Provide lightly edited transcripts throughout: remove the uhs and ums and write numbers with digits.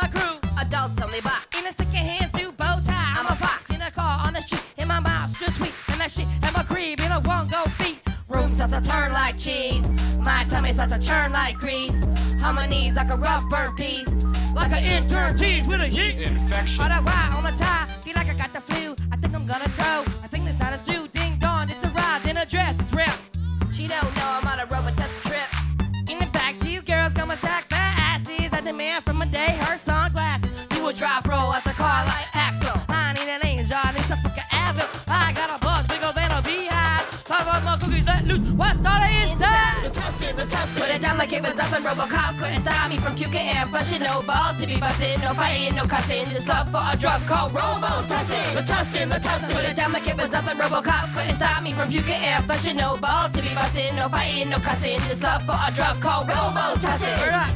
crew, Adults only box. in a second-hand suit, bow tie. I'm a fox. In a car on the street, in my mouth, just sweet. And that shit at my crib, in a one-go feet. Room starts to turn like cheese. My tummy starts to churn like grease. On my knees like a rough burnt piece. Like an intern tease with a yeet. Infection. All that wire on the tie, feel like I got the flu. I think I'm gonna throw. I think this not a stew. Ding dong, it's arrived in a dress. It's real. She don't know I'm on a rubber test trip. In the back to you girls, come attack fat asses. I demand from a day her sunglasses. You a drop roll at the car like Axel. I need an angel, I need some fucking apple. I got a buzz bigger than a beehive. Five of my cookies let loose. What's all that inside? The tussin'. Put it down like it was nothing. Robocop couldn't stop me from puking and flushing. No balls to be busting, no fighting, no cussing. Just love for a drug called Robo-tussin'. The tussin'. Put it down like it was nothing. Robocop couldn't stop me from puking and flushing. No balls to be busting, no fighting, no cussing. Just love for a drug called Robo-tussin'. Alright.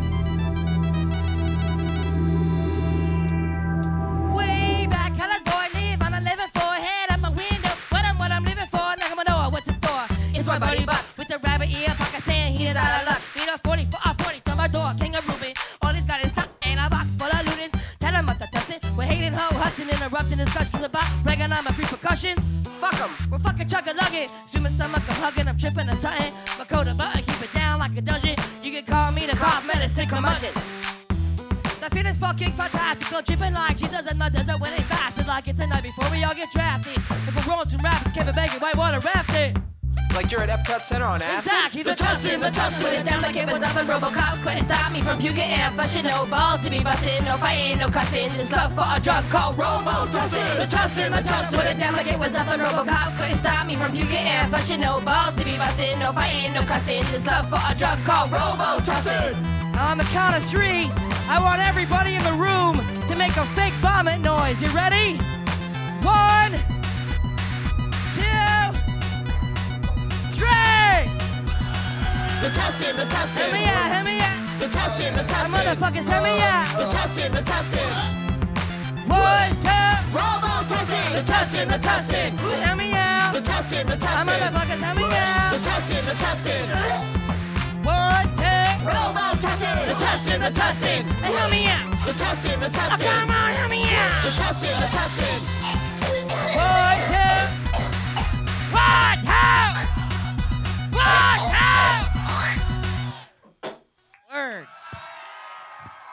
Way back, colored boy live on a living floor. Head up my window. What I'm living for. Knock on my door. What's the store? It's my buddy Bucks. With the rabbit ear, pocket saying he is out of luck. Need a 40 for a 40 from my door. King of Ruben. All he's got is stuff and a box full of lootings. Tell him what the tussin'. We're hating ho, hustling, interrupting discussions about reganomic repercussions. Fuck 'em. We're fucking chugga-lugging. Swimming stomach, I'm hugging, I'm tripping or something. My coat a button, keep it down like a dungeon. You can call me the cough medicine curmudgeon. The fit is fucking fantastical, dripping like Jesus and the desert when it fast. Like it's the night before we all get drafted. If we're rolling through rapids, Kevin Bacon, white water rafting. Like you're at Epcot Center on acid? Exactly, the tussin'. Put it down like it was nothing. Robocop couldn't stop me from puking and flushing. No balls to be busting, no fighting, no cussing. Just love for a drug called Robo-tussin'. The tussin'. Put it down like it was nothing. Robocop couldn't stop me from puking and flushing. No balls to be busting, no fighting, no cussing. Just love for a drug called Robo-tussin'. On the count of 3, I want everybody in the room to make a fake vomit noise. You ready? 1, 2, 3. The tussin'. Hear me out, hear me out. The tussin'. Motherfuckers, hear me out. The tussin'. 1, 2. Robo-tussin'. The tussin'. Hear me out. The tussin'. Motherfuckers, hear me out. The tussin'. 1, 2. Robo-tussin'. The tussin'. Hear me out. The tussin'. Oh, come on, hear me out. The tussin'.